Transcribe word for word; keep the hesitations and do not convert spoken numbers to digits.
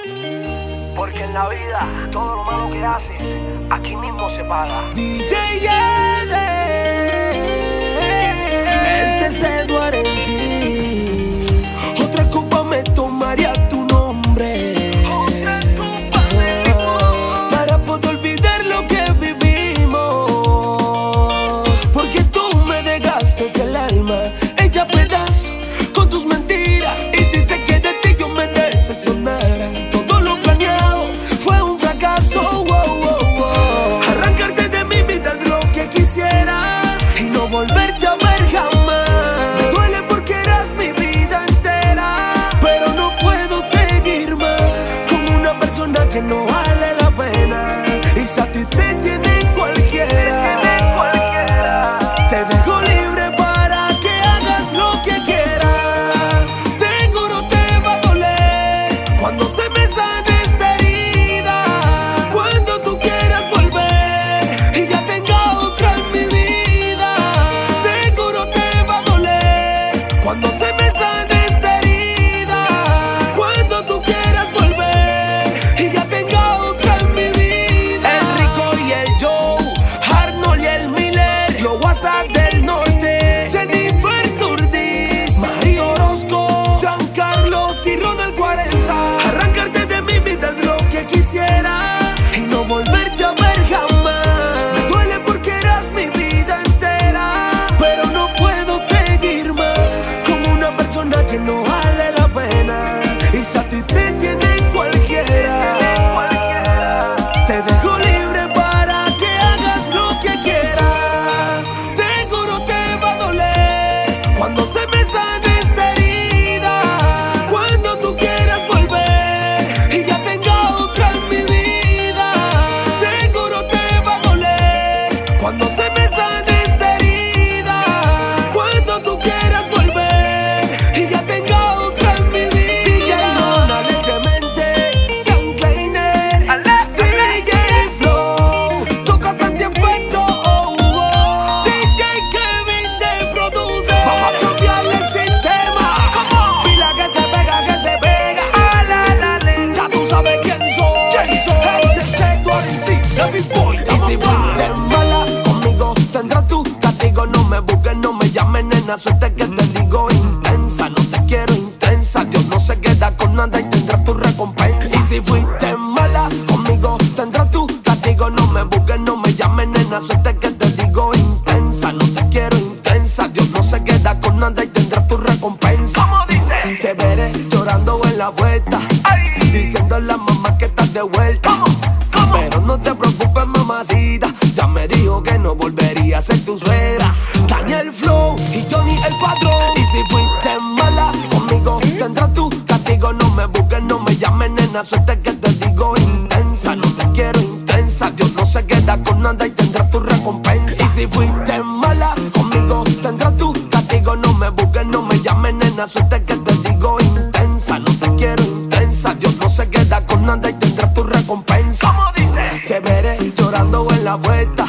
Porque en la vida todo lo malo que haces aquí mismo se paga. D J Este es Edward en sí. Otra copa me tomaría tu nombre. Otra copa me tomaría. Para poder olvidar lo que vivimos. Porque tú me dejaste el alma hecha pedazo con tus mentiras. Hiciste que de ti yo me decepcionara. Si todo lo planeado fue un fracaso, wow, wow, wow. Arrancarte de mi vida es lo que quisiera y no volverte a ver jamás. Me duele porque eras mi vida entera, pero no puedo seguir más con una persona que no vale la pena. Y si a ti te tiene cualquiera, te dejo libre para que hagas lo que quieras. Seguro te va a doler cuando se me sane esta herida, cuando tú quieras volver y ya tenga otra en mi vida. Seguro te va a doler cuando se me sane esta herida, cuando tú quieras volver y ya tenga otra en mi vida. El Rico y el Joe, Arnold y el Miller, los WhatsApp del norte, Jennifer Surdis, Mario Orozco, Giancarlos y Ronald cuarenta. Arrancarte de mi vida es lo que quisiera y no volverte a ver jamás. Me duele porque eras mi vida entera, pero no puedo seguir más con una persona que no vale la pena. Y si a ti te tiene cualquiera, te dejo libre para que hagas lo que quieras. Seguro te va a doler cuando se me sane esta herida, cuando tú quieras volver y ya tenga otra en mi vida. Seguro te va a doler cuando se me sane esta herida, cuando tú quieras volver y ya tenga otra en mi vida. D J Ronald el Demente, Sean Kleiner, D J Flow, toca Santi Efecto, oh, oh. D J Kevin te produce. Vamos a cambiarle el sistema. Pila que se pega, que se pega. Ya tú sabes quién soy. Este es Edward en sí, el Big Boy. Y si fuiste mala conmigo, tendrás tu castigo. No me busques, no me llames, nena. Suerte que te digo intensa. No te quiero intensa. Dios no se queda con nada y tendrás tu recompensa. Y si fuiste mala conmigo, tendrás tu castigo. No me busques, no me llames, nena. Suerte que te digo intensa. No te quiero intensa. Dios no se queda con nada y tendrás tu recompensa. ¿Cómo dice? Te veré llorando en la vuelta, diciendo a la mamá que estás de vuelta. ¿Cómo? ¿Cómo? Pero no te preocupes, mamacita, ya me dijo que no volvería a ser tu suegra. Daniel Flow y Johnny el patrón. Y si fuiste mala conmigo, tendrás tu castigo. No me busques, no me llames, nena. Suerte que te digo intensa. No te quiero intensa. Dios no se queda con nada y tendrás tu recompensa. Y si fuiste mala conmigo, tendrás tu castigo. No me busques, no me llames, nena. Suerte que te digo intensa. No te quiero intensa. Dios no se queda con nada y tendrás tu recompensa. ¿Cómo dice? Te veré llorando en la vuelta,